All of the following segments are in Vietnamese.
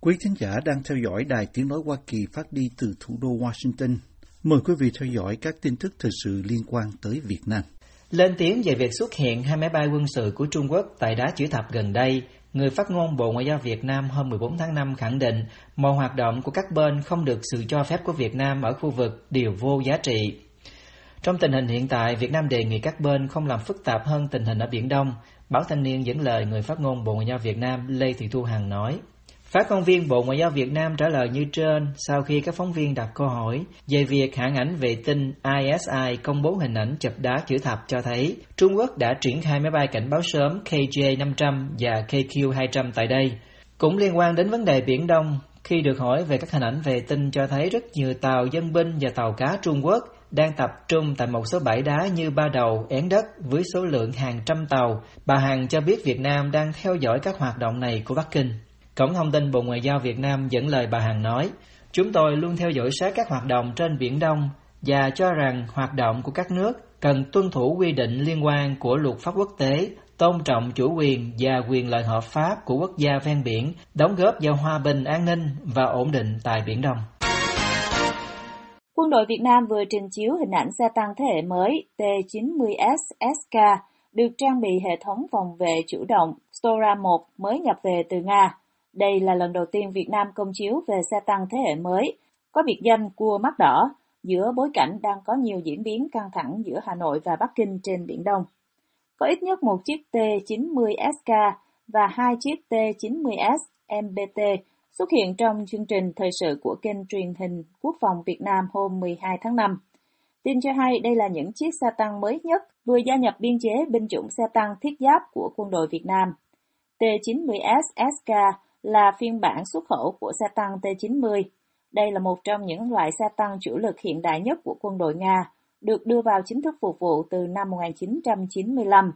Quý thính giả đang theo dõi Đài Tiếng Nói Hoa Kỳ phát đi từ thủ đô Washington. Mời quý vị theo dõi các tin tức thời sự liên quan tới Việt Nam. Lên tiếng về việc xuất hiện 2 máy bay quân sự của Trung Quốc tại Đá Chữ Thập gần đây, người phát ngôn Bộ Ngoại giao Việt Nam hôm 14 tháng 5 khẳng định mọi hoạt động của các bên không được sự cho phép của Việt Nam ở khu vực đều vô giá trị. Trong tình hình hiện tại, Việt Nam đề nghị các bên không làm phức tạp hơn tình hình ở Biển Đông. Báo Thanh niên dẫn lời người phát ngôn Bộ Ngoại giao Việt Nam Lê Thị Thu Hằng nói. Phát ngôn viên Bộ Ngoại giao Việt Nam trả lời như trên sau khi các phóng viên đặt câu hỏi về việc hãng ảnh vệ tinh ISI công bố hình ảnh chụp Đá Chữ Thập cho thấy Trung Quốc đã triển khai máy bay cảnh báo sớm KJ-500 và KQ-200 tại đây. Cũng liên quan đến vấn đề Biển Đông, khi được hỏi về các hình ảnh vệ tinh cho thấy rất nhiều tàu dân binh và tàu cá Trung Quốc đang tập trung tại một số bãi đá như Ba Đầu, Én Đất với số lượng hàng trăm tàu, bà Hằng cho biết Việt Nam đang theo dõi các hoạt động này của Bắc Kinh. Cổng thông tin Bộ Ngoại giao Việt Nam dẫn lời bà Hằng nói, chúng tôi luôn theo dõi sát các hoạt động trên Biển Đông và cho rằng hoạt động của các nước cần tuân thủ quy định liên quan của luật pháp quốc tế, tôn trọng chủ quyền và quyền lợi hợp pháp của quốc gia ven biển, đóng góp vào hòa bình, an ninh và ổn định tại Biển Đông. Quân đội Việt Nam vừa trình chiếu hình ảnh xe tăng thế hệ mới T-90S SK được trang bị hệ thống phòng vệ chủ động Stora-1 mới nhập về từ Nga. Đây là lần đầu tiên Việt Nam công chiếu về xe tăng thế hệ mới, có biệt danh cua mắt đỏ, giữa bối cảnh đang có nhiều diễn biến căng thẳng giữa Hà Nội và Bắc Kinh trên Biển Đông. Có ít nhất một chiếc T-90SK và 2 chiếc T-90S MBT xuất hiện trong chương trình thời sự của kênh truyền hình Quốc phòng Việt Nam hôm 12 tháng 5. Tin cho hay đây là những chiếc xe tăng mới nhất vừa gia nhập biên chế binh chủng xe tăng thiết giáp của quân đội Việt Nam. T-90S SK là phiên bản xuất khẩu của xe tăng T-90. Đây là một trong những loại xe tăng chủ lực hiện đại nhất của quân đội Nga, được đưa vào chính thức phục vụ từ năm 1995.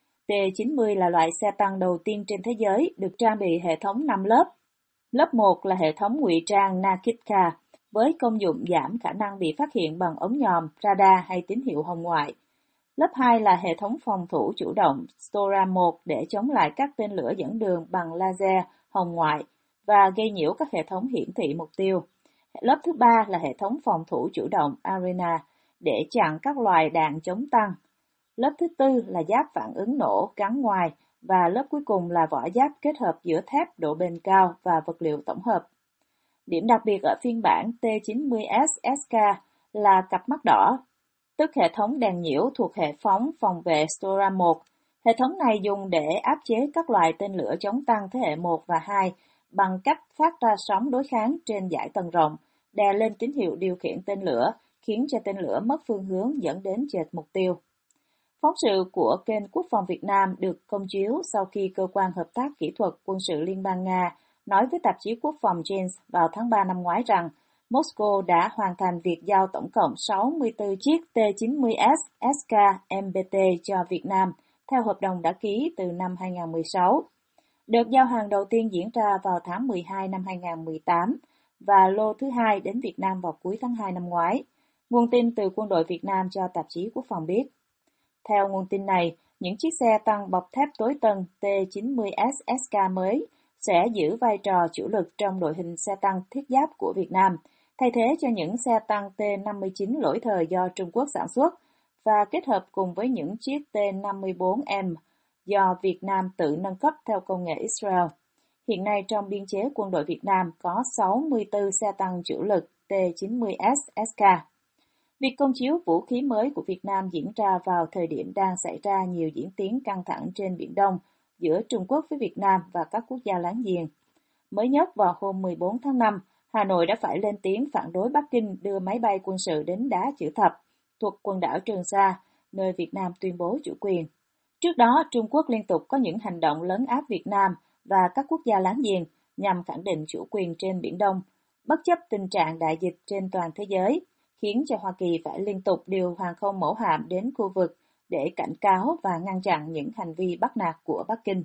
T-90 là loại xe tăng đầu tiên trên thế giới được trang bị hệ thống 5 lớp. Lớp 1 là hệ thống ngụy trang Nakitka, với công dụng giảm khả năng bị phát hiện bằng ống nhòm, radar hay tín hiệu hồng ngoại. Lớp 2 là hệ thống phòng thủ chủ động Stora-1 để chống lại các tên lửa dẫn đường bằng laser, hồng ngoại và gây nhiễu các hệ thống hiển thị mục tiêu. Lớp thứ 3 là hệ thống phòng thủ chủ động Arena để chặn các loài đạn chống tăng. Lớp thứ 4 là giáp phản ứng nổ gắn ngoài và lớp cuối cùng là vỏ giáp kết hợp giữa thép độ bền cao và vật liệu tổng hợp. Điểm đặc biệt ở phiên bản T-90S SK là cặp mắt đỏ, tức hệ thống đèn nhiễu thuộc hệ phóng phòng vệ Stora-1. Hệ thống này dùng để áp chế các loại tên lửa chống tăng thế hệ 1 và 2 bằng cách phát ra sóng đối kháng trên dải tầng rộng, đè lên tín hiệu điều khiển tên lửa, khiến cho tên lửa mất phương hướng dẫn đến chệch mục tiêu. Phóng sự của kênh Quốc phòng Việt Nam được công chiếu sau khi Cơ quan Hợp tác Kỹ thuật Quân sự Liên bang Nga nói với tạp chí Quốc phòng Janes vào tháng 3 năm ngoái rằng Moscow đã hoàn thành việc giao tổng cộng 64 chiếc T-90S SK MBT cho Việt Nam theo hợp đồng đã ký từ năm 2016. Đợt giao hàng đầu tiên diễn ra vào tháng 12 năm 2018 và lô thứ hai đến Việt Nam vào cuối tháng 2 năm ngoái. Nguồn tin từ quân đội Việt Nam cho tạp chí Quốc phòng biết. Theo nguồn tin này, những chiếc xe tăng bọc thép tối tân T-90S SK mới sẽ giữ vai trò chủ lực trong đội hình xe tăng thiết giáp của Việt Nam, thay thế cho những xe tăng T-59 lỗi thời do Trung Quốc sản xuất và kết hợp cùng với những chiếc T-54M do Việt Nam tự nâng cấp theo công nghệ Israel. Hiện nay trong biên chế quân đội Việt Nam có 64 xe tăng chủ lực T-90S SK. Việc công chiếu vũ khí mới của Việt Nam diễn ra vào thời điểm đang xảy ra nhiều diễn tiến căng thẳng trên Biển Đông giữa Trung Quốc với Việt Nam và các quốc gia láng giềng. Mới nhất vào hôm 14 tháng 5, Hà Nội đã phải lên tiếng phản đối Bắc Kinh đưa máy bay quân sự đến Đá Chữ Thập, thuộc quần đảo Trường Sa, nơi Việt Nam tuyên bố chủ quyền. Trước đó, Trung Quốc liên tục có những hành động lấn áp Việt Nam và các quốc gia láng giềng nhằm khẳng định chủ quyền trên Biển Đông, bất chấp tình trạng đại dịch trên toàn thế giới, khiến cho Hoa Kỳ phải liên tục điều hàng không mẫu hạm đến khu vực để cảnh cáo và ngăn chặn những hành vi bắt nạt của Bắc Kinh.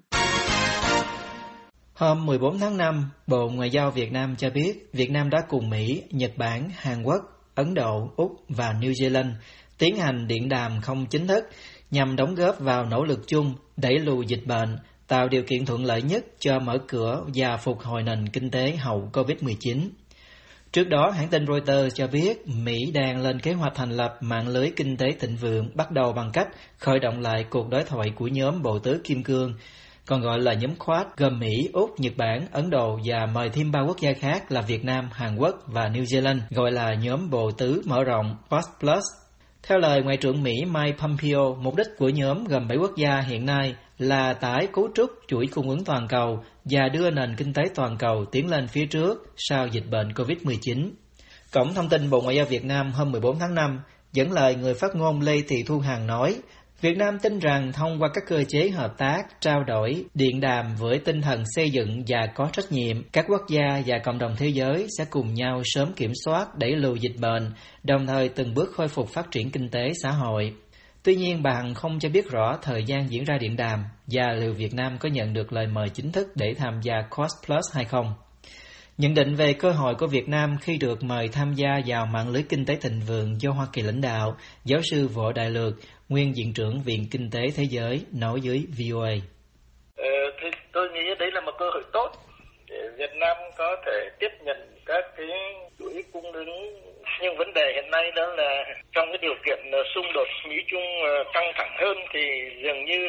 Hôm 14 tháng 5, Bộ Ngoại giao Việt Nam cho biết Việt Nam đã cùng Mỹ, Nhật Bản, Hàn Quốc, Ấn Độ, Úc và New Zealand tiến hành điện đàm không chính thức nhằm đóng góp vào nỗ lực chung đẩy lùi dịch bệnh tạo điều kiện thuận lợi nhất cho mở cửa và phục hồi nền kinh tế hậu COVID-19. Trước đó, hãng tin Reuters cho biết Mỹ đang lên kế hoạch thành lập mạng lưới kinh tế thịnh vượng bắt đầu bằng cách khởi động lại cuộc đối thoại của nhóm Bộ Tứ Kim Cương, còn gọi là nhóm Quad, gồm Mỹ, Úc, Nhật Bản, Ấn Độ và mời thêm 3 quốc gia khác là Việt Nam, Hàn Quốc và New Zealand, gọi là nhóm Bộ Tứ mở rộng Quad Plus. Theo lời Ngoại trưởng Mỹ Mike Pompeo, mục đích của nhóm gồm 7 quốc gia hiện nay là tái cấu trúc chuỗi cung ứng toàn cầu và đưa nền kinh tế toàn cầu tiến lên phía trước sau dịch bệnh COVID-19. Cổng thông tin Bộ Ngoại giao Việt Nam hôm 14 tháng 5 dẫn lời người phát ngôn Lê Thị Thu Hằng nói, Việt Nam tin rằng thông qua các cơ chế hợp tác, trao đổi, điện đàm với tinh thần xây dựng và có trách nhiệm, các quốc gia và cộng đồng thế giới sẽ cùng nhau sớm kiểm soát, đẩy lùi dịch bệnh, đồng thời từng bước khôi phục phát triển kinh tế xã hội. Tuy nhiên, bà Hằng không cho biết rõ thời gian diễn ra điện đàm và liệu Việt Nam có nhận được lời mời chính thức để tham gia Quad Plus hay không. Nhận định về cơ hội của Việt Nam khi được mời tham gia vào mạng lưới kinh tế thịnh vượng do Hoa Kỳ lãnh đạo, giáo sư Võ Đại Lược, nguyên Viện trưởng Viện Kinh tế Thế giới, nói với VOA. Thì tôi nghĩ đấy là một cơ hội tốt để Việt Nam có thể tiếp nhận các cái chuỗi cung ứng. Nhưng vấn đề hiện nay đó là trong cái điều kiện xung đột Mỹ-Trung căng thẳng hơn thì dường như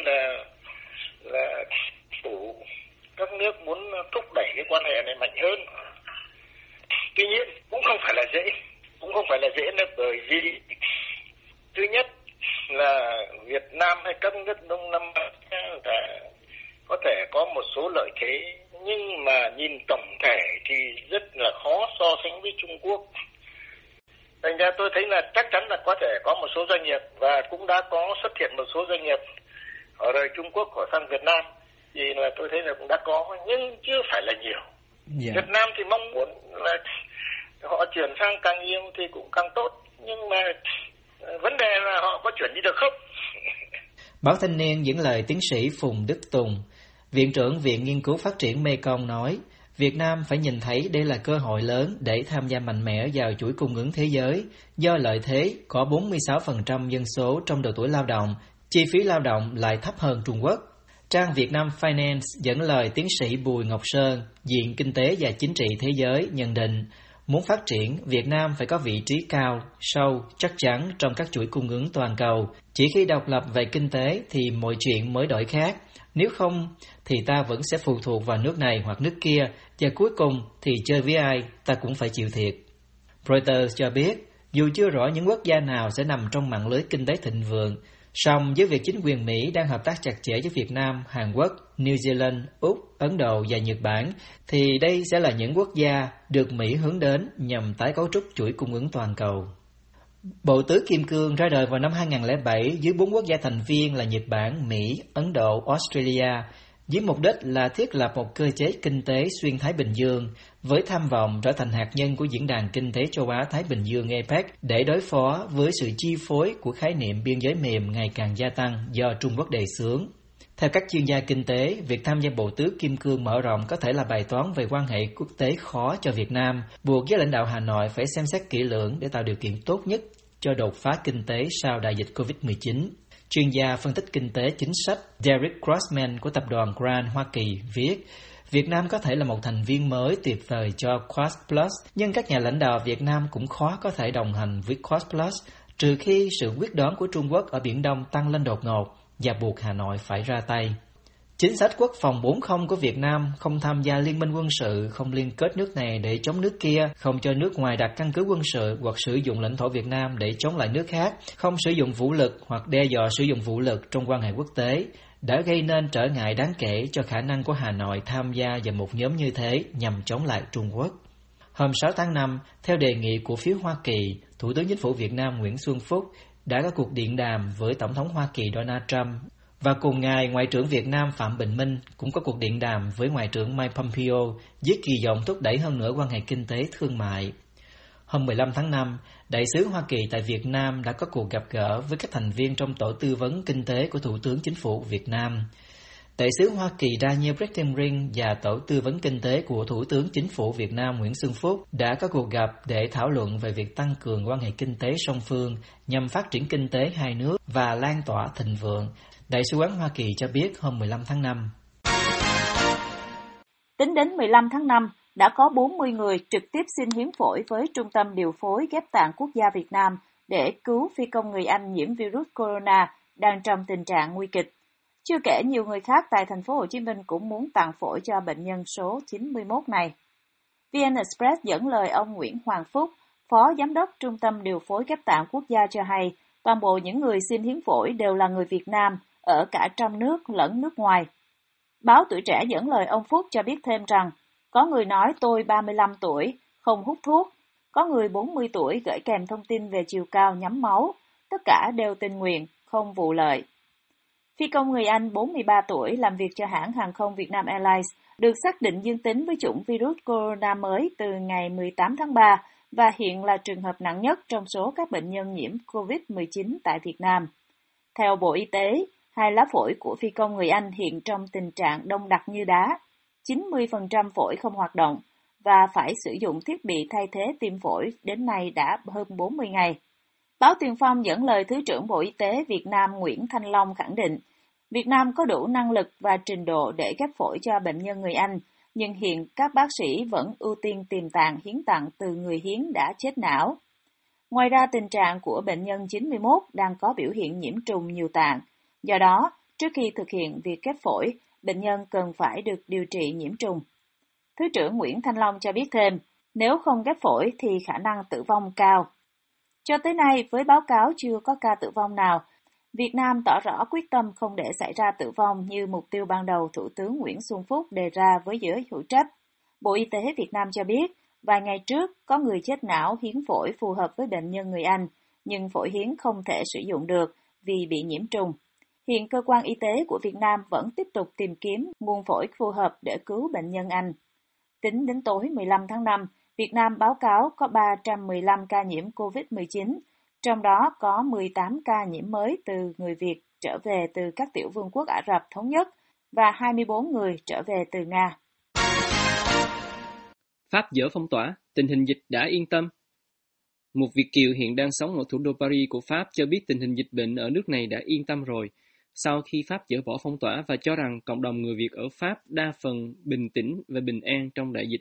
là các nước muốn thúc đẩy cái quan hệ này mạnh hơn. Tuy nhiên cũng không phải là dễ nữa, bởi vì thứ nhất là Việt Nam hay các nước Đông Nam Á có thể có một số lợi thế, nhưng mà nhìn tổng thể thì rất là khó so sánh với Trung Quốc. Thành ra tôi thấy là chắc chắn là có thể có một số doanh nghiệp và cũng đã có xuất hiện một số doanh nghiệp ở đời Trung Quốc họ sang Việt Nam, thì là tôi thấy là cũng đã có, nhưng chưa phải là nhiều. Việt Nam thì mong muốn là họ chuyển sang càng nhiều thì cũng càng tốt, nhưng mà vấn đề là họ có chuyển đi được không? Báo Thanh niên dẫn lời tiến sĩ Phùng Đức Tùng, Viện trưởng Viện Nghiên cứu Phát triển Mekong nói, Việt Nam phải nhìn thấy đây là cơ hội lớn để tham gia mạnh mẽ vào chuỗi cung ứng thế giới, do lợi thế có 46% dân số trong độ tuổi lao động, chi phí lao động lại thấp hơn Trung Quốc. Trang Việt Nam Finance dẫn lời tiến sĩ Bùi Ngọc Sơn, Viện Kinh tế và Chính trị Thế giới nhận định, muốn phát triển, Việt Nam phải có vị trí cao, sâu, chắc chắn trong các chuỗi cung ứng toàn cầu. Chỉ khi độc lập về kinh tế thì mọi chuyện mới đổi khác. Nếu không, thì ta vẫn sẽ phụ thuộc vào nước này hoặc nước kia, và cuối cùng thì chơi với ai, ta cũng phải chịu thiệt. Reuters cho biết, dù chưa rõ những quốc gia nào sẽ nằm trong mạng lưới kinh tế thịnh vượng, song với việc chính quyền Mỹ đang hợp tác chặt chẽ với Việt Nam, Hàn Quốc, New Zealand, Úc, Ấn Độ và Nhật Bản, thì đây sẽ là những quốc gia được Mỹ hướng đến nhằm tái cấu trúc chuỗi cung ứng toàn cầu. Bộ Tứ Kim Cương ra đời vào năm 2007 dưới 4 quốc gia thành viên là Nhật Bản, Mỹ, Ấn Độ, Australia, với mục đích là thiết lập một cơ chế kinh tế xuyên Thái Bình Dương với tham vọng trở thành hạt nhân của Diễn đàn Kinh tế Châu Á-Thái Bình Dương APEC để đối phó với sự chi phối của khái niệm biên giới mềm ngày càng gia tăng do Trung Quốc đề xướng. Theo các chuyên gia kinh tế, việc tham gia Bộ Tứ Kim Cương mở rộng có thể là bài toán về quan hệ quốc tế khó cho Việt Nam, buộc giới lãnh đạo Hà Nội phải xem xét kỹ lưỡng để tạo điều kiện tốt nhất cho đột phá kinh tế sau đại dịch COVID-19. Chuyên gia phân tích kinh tế chính sách Derek Grossman của tập đoàn Grant Hoa Kỳ viết, Việt Nam có thể là một thành viên mới tuyệt vời cho Quad Plus, nhưng các nhà lãnh đạo Việt Nam cũng khó có thể đồng hành với Quad Plus, trừ khi sự quyết đoán của Trung Quốc ở Biển Đông tăng lên đột ngột và buộc Hà Nội phải ra tay. Chính sách quốc phòng 4.0 của Việt Nam không tham gia liên minh quân sự, không liên kết nước này để chống nước kia, không cho nước ngoài đặt căn cứ quân sự hoặc sử dụng lãnh thổ Việt Nam để chống lại nước khác, không sử dụng vũ lực hoặc đe dọa sử dụng vũ lực trong quan hệ quốc tế, đã gây nên trở ngại đáng kể cho khả năng của Hà Nội tham gia vào một nhóm như thế nhằm chống lại Trung Quốc. Hôm 6 tháng 5, theo đề nghị của phía Hoa Kỳ, Thủ tướng Chính phủ Việt Nam Nguyễn Xuân Phúc đã có cuộc điện đàm với Tổng thống Hoa Kỳ Donald Trump. Và cùng ngày, Ngoại trưởng Việt Nam Phạm Bình Minh cũng có cuộc điện đàm với Ngoại trưởng Mike Pompeo với kỳ vọng thúc đẩy hơn nữa quan hệ kinh tế thương mại. Hôm 15 tháng 5, Đại sứ Hoa Kỳ tại Việt Nam đã có cuộc gặp gỡ với các thành viên trong tổ tư vấn kinh tế của Thủ tướng Chính phủ Việt Nam. Đại sứ Hoa Kỳ Daniel Breckenridge và tổ tư vấn kinh tế của Thủ tướng Chính phủ Việt Nam Nguyễn Xuân Phúc đã có cuộc gặp để thảo luận về việc tăng cường quan hệ kinh tế song phương nhằm phát triển kinh tế hai nước và lan tỏa thịnh vượng. Đại sứ quán Hoa Kỳ cho biết hôm 15 tháng 5. Tính đến 15 tháng 5, đã có 40 người trực tiếp xin hiến phổi với Trung tâm Điều phối Ghép tạng Quốc gia Việt Nam để cứu phi công người Anh nhiễm virus corona đang trong tình trạng nguy kịch. Chưa kể nhiều người khác tại thành phố Hồ Chí Minh cũng muốn tặng phổi cho bệnh nhân số 91 này. VN Express dẫn lời ông Nguyễn Hoàng Phúc, Phó Giám đốc Trung tâm Điều phối Ghép tạng Quốc gia cho hay, toàn bộ những người xin hiến phổi đều là người Việt Nam, ở cả trong nước lẫn nước ngoài. Báo Tuổi Trẻ dẫn lời ông Phúc cho biết thêm rằng, có người nói tôi 35 tuổi, không hút thuốc, có người 40 tuổi gửi kèm thông tin về chiều cao nhắm máu, tất cả đều tình nguyện, không vụ lợi. Phi công người Anh 43 tuổi làm việc cho hãng hàng không Vietnam Airlines được xác định dương tính với chủng virus corona mới từ ngày 18 tháng 3 và hiện là trường hợp nặng nhất trong số các bệnh nhân nhiễm COVID-19 tại Việt Nam. Theo Bộ Y tế, 2 lá phổi của phi công người Anh hiện trong tình trạng đông đặc như đá, 90% phổi không hoạt động và phải sử dụng thiết bị thay thế tim phổi đến nay đã hơn 40 ngày. Báo Tiền Phong dẫn lời Thứ trưởng Bộ Y tế Việt Nam Nguyễn Thanh Long khẳng định, Việt Nam có đủ năng lực và trình độ để ghép phổi cho bệnh nhân người Anh, nhưng hiện các bác sĩ vẫn ưu tiên tìm tạng hiến tặng từ người hiến đã chết não. Ngoài ra, tình trạng của bệnh nhân 91 đang có biểu hiện nhiễm trùng nhiều tạng. Do đó, trước khi thực hiện việc ghép phổi, bệnh nhân cần phải được điều trị nhiễm trùng. Thứ trưởng Nguyễn Thanh Long cho biết thêm, nếu không ghép phổi thì khả năng tử vong cao. Cho tới nay, với báo cáo chưa có ca tử vong nào, Việt Nam tỏ rõ quyết tâm không để xảy ra tử vong như mục tiêu ban đầu Thủ tướng Nguyễn Xuân Phúc đề ra với giới hữu trách. Bộ Y tế Việt Nam cho biết, vài ngày trước có người chết não hiến phổi phù hợp với bệnh nhân người Anh, nhưng phổi hiến không thể sử dụng được vì bị nhiễm trùng. Hiện cơ quan y tế của Việt Nam vẫn tiếp tục tìm kiếm nguồn phổi phù hợp để cứu bệnh nhân Anh. Tính đến tối 15 tháng 5, Việt Nam báo cáo có 315 ca nhiễm COVID-19, trong đó có 18 ca nhiễm mới từ người Việt trở về từ các tiểu vương quốc Ả Rập Thống Nhất và 24 người trở về từ Nga. Pháp dỡ phong tỏa, tình hình dịch đã yên tâm. Một Việt kiều hiện đang sống ở thủ đô Paris của Pháp cho biết tình hình dịch bệnh ở nước này đã yên tâm rồi, sau khi Pháp dỡ bỏ phong tỏa và cho rằng cộng đồng người Việt ở Pháp đa phần bình tĩnh và bình an trong đại dịch.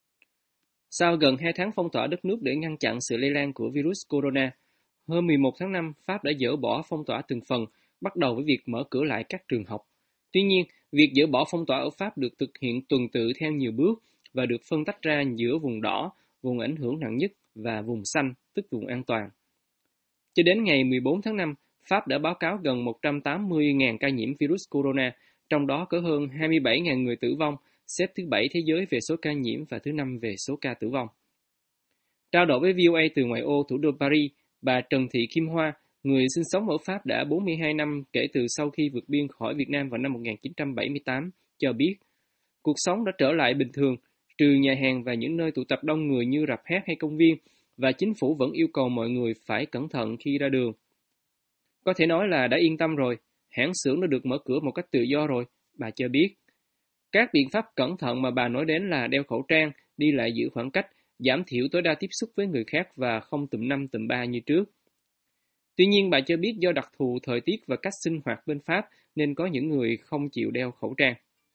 Sau gần 2 tháng phong tỏa đất nước để ngăn chặn sự lây lan của virus corona, hôm 11 tháng 5, Pháp đã dỡ bỏ phong tỏa từng phần, bắt đầu với việc mở cửa lại các trường học. Tuy nhiên, việc dỡ bỏ phong tỏa ở Pháp được thực hiện tuần tự theo nhiều bước và được phân tách ra giữa vùng đỏ, vùng ảnh hưởng nặng nhất và vùng xanh, tức vùng an toàn. Cho đến ngày 14 tháng 5, Pháp đã báo cáo gần 180.000 ca nhiễm virus corona, trong đó có hơn 27.000 người tử vong, xếp thứ 7 thế giới về số ca nhiễm và thứ 5 về số ca tử vong. Trao đổi với VOA từ ngoại ô thủ đô Paris, bà Trần Thị Kim Hoa, người sinh sống ở Pháp đã 42 năm kể từ sau khi vượt biên khỏi Việt Nam vào năm 1978, cho biết cuộc sống đã trở lại bình thường, trừ nhà hàng và những nơi tụ tập đông người như rạp hát hay công viên, và chính phủ vẫn yêu cầu mọi người phải cẩn thận khi ra đường. Có thể nói là đã yên tâm rồi, hãng xưởng đã được mở cửa một cách tự do rồi, bà cho biết. Các biện pháp cẩn thận mà bà nói đến là đeo khẩu trang, đi lại giữ khoảng cách, giảm thiểu tối đa tiếp xúc với người khác và không tụm năm tụm ba như trước. Tuy nhiên, bà cho biết do đặc thù thời tiết và cách sinh hoạt bên Pháp nên có những người không chịu đeo khẩu trang.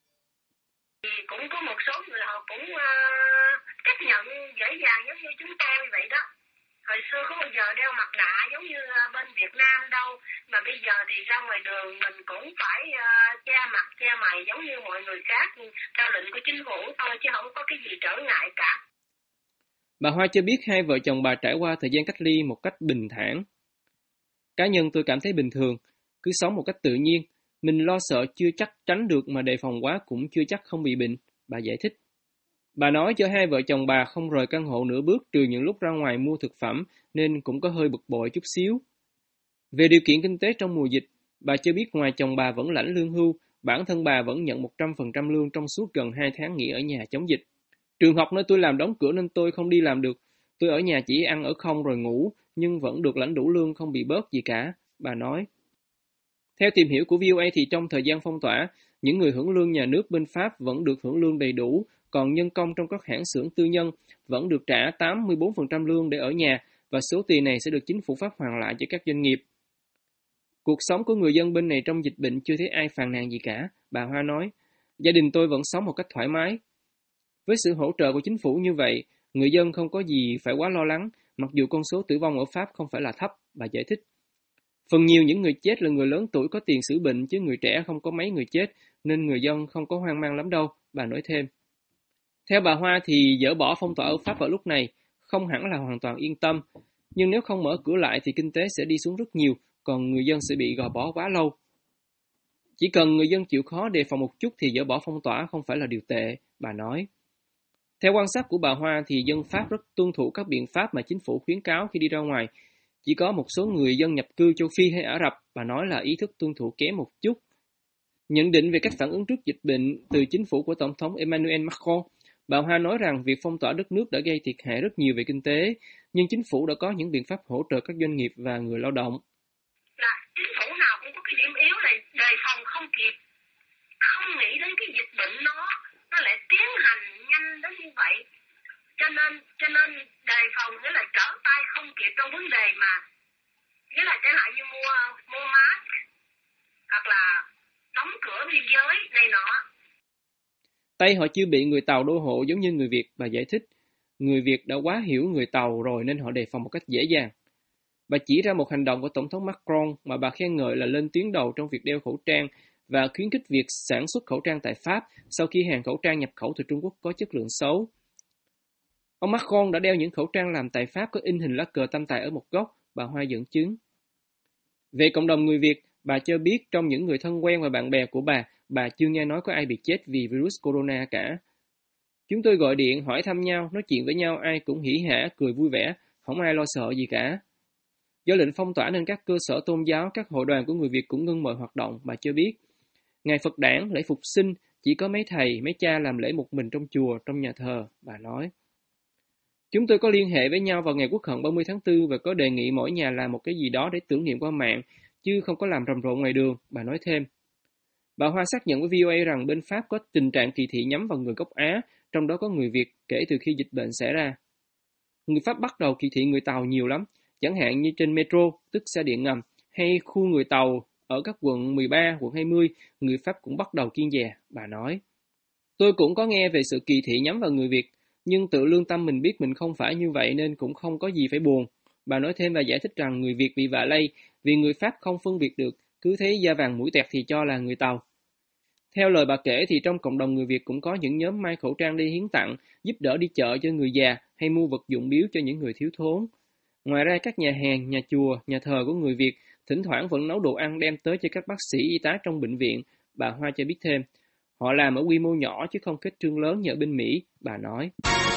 Cũng có một số người họ cũng chấp nhận dễ dàng giống như chúng ta như vậy đó. Hồi xưa không bao giờ đeo mặt nạ giống như bên Việt Nam đâu, mà bây giờ thì ra ngoài đường mình cũng phải che mặt che mày giống như mọi người khác, theo lệnh của chính phủ thôi chứ không có cái gì trở ngại cả. Bà Hoa cho biết hai vợ chồng bà trải qua thời gian cách ly một cách bình thản. Cá nhân tôi cảm thấy bình thường, cứ sống một cách tự nhiên. Mình lo sợ chưa chắc tránh được mà đề phòng quá cũng chưa chắc không bị bệnh, bà giải thích. Bà nói cho hai vợ chồng bà không rời căn hộ nửa bước trừ những lúc ra ngoài mua thực phẩm nên cũng có hơi bực bội chút xíu. Về điều kiện kinh tế trong mùa dịch, bà cho biết ngoài chồng bà vẫn lãnh lương hưu, bản thân bà vẫn nhận 100% lương trong suốt gần 2 tháng nghỉ ở nhà chống dịch. Trường học nơi tôi làm đóng cửa nên tôi không đi làm được. Tôi ở nhà chỉ ăn ở không rồi ngủ, nhưng vẫn được lãnh đủ lương không bị bớt gì cả, bà nói. Theo tìm hiểu của VOA thì trong thời gian phong tỏa, những người hưởng lương nhà nước bên Pháp vẫn được hưởng lương đầy đủ, còn nhân công trong các hãng xưởng tư nhân vẫn được trả 84% lương để ở nhà và số tiền này sẽ được chính phủ Pháp hoàn lại cho các doanh nghiệp. Cuộc sống của người dân bên này trong dịch bệnh chưa thấy ai phàn nàn gì cả, bà Hoa nói. Gia đình tôi vẫn sống một cách thoải mái. Với sự hỗ trợ của chính phủ như vậy, người dân không có gì phải quá lo lắng, mặc dù con số tử vong ở Pháp không phải là thấp, bà giải thích. Phần nhiều những người chết là người lớn tuổi có tiền sử bệnh, chứ người trẻ không có mấy người chết, nên người dân không có hoang mang lắm đâu, bà nói thêm. Theo bà Hoa thì dỡ bỏ phong tỏa ở Pháp vào lúc này không hẳn là hoàn toàn yên tâm, nhưng nếu không mở cửa lại thì kinh tế sẽ đi xuống rất nhiều, còn người dân sẽ bị gò bó quá lâu. Chỉ cần người dân chịu khó đề phòng một chút thì dỡ bỏ phong tỏa không phải là điều tệ, bà nói. Theo quan sát của bà Hoa thì dân Pháp rất tuân thủ các biện pháp mà chính phủ khuyến cáo khi đi ra ngoài. Chỉ có một số người dân nhập cư châu Phi hay Ả Rập, bà nói là ý thức tuân thủ kém một chút. Nhận định về cách phản ứng trước dịch bệnh từ chính phủ của Tổng thống Emmanuel Macron, bà Hoa nói rằng việc phong tỏa đất nước đã gây thiệt hại rất nhiều về kinh tế, nhưng chính phủ đã có những biện pháp hỗ trợ các doanh nghiệp và người lao động. Chính phủ nào cũng có cái điểm yếu này, đề phòng không kịp, không nghĩ đến cái dịch bệnh nó lại tiến hành nhanh đến như vậy, cho nên đề phòng nghĩa là trở tay không kịp trong vấn đề mà nghĩa là chẳng hạn như mua mask hoặc là đóng cửa biên giới này nọ. Tây họ chưa bị người Tàu đô hộ giống như người Việt, bà giải thích. Người Việt đã quá hiểu người Tàu rồi nên họ đề phòng một cách dễ dàng. Bà chỉ ra một hành động của Tổng thống Macron mà bà khen ngợi là lên tuyến đầu trong việc đeo khẩu trang và khuyến khích việc sản xuất khẩu trang tại Pháp sau khi hàng khẩu trang nhập khẩu từ Trung Quốc có chất lượng xấu. Ông Macron đã đeo những khẩu trang làm tại Pháp có in hình lá cờ tam tài ở một góc, bà Hoa dẫn chứng. Về cộng đồng người Việt, bà cho biết trong những người thân quen và bạn bè của bà chưa nghe nói có ai bị chết vì virus corona cả. Chúng tôi gọi điện, hỏi thăm nhau, nói chuyện với nhau, ai cũng hỉ hả, cười vui vẻ, không ai lo sợ gì cả. Do lệnh phong tỏa nên các cơ sở tôn giáo, các hội đoàn của người Việt cũng ngưng mọi hoạt động, bà cho biết. Ngày Phật đản, lễ Phục sinh, chỉ có mấy thầy, mấy cha làm lễ một mình trong chùa, trong nhà thờ, bà nói. Chúng tôi có liên hệ với nhau vào ngày Quốc hận 30 tháng 4 và có đề nghị mỗi nhà làm một cái gì đó để tưởng niệm qua mạng, chứ không có làm rầm rộ ngoài đường, bà nói thêm. Bà Hoa xác nhận với VOA rằng bên Pháp có tình trạng kỳ thị nhắm vào người gốc Á, trong đó có người Việt kể từ khi dịch bệnh xảy ra. Người Pháp bắt đầu kỳ thị người Tàu nhiều lắm, chẳng hạn như trên metro, tức xe điện ngầm, hay khu người Tàu ở các quận 13, quận 20, người Pháp cũng bắt đầu kiêng dè, bà nói. Tôi cũng có nghe về sự kỳ thị nhắm vào người Việt, nhưng tự lương tâm mình biết mình không phải như vậy nên cũng không có gì phải buồn. Bà nói thêm và giải thích rằng người Việt bị vạ lây vì người Pháp không phân biệt được, cứ thấy da vàng mũi tẹt thì cho là người Tàu. Theo lời bà kể thì trong cộng đồng người Việt cũng có những nhóm may khẩu trang đi hiến tặng, giúp đỡ đi chợ cho người già hay mua vật dụng biếu cho những người thiếu thốn. Ngoài ra các nhà hàng, nhà chùa, nhà thờ của người Việt thỉnh thoảng vẫn nấu đồ ăn đem tới cho các bác sĩ y tá trong bệnh viện, bà Hoa cho biết thêm. Họ làm ở quy mô nhỏ chứ không kết trương lớn như ở bên Mỹ, bà nói.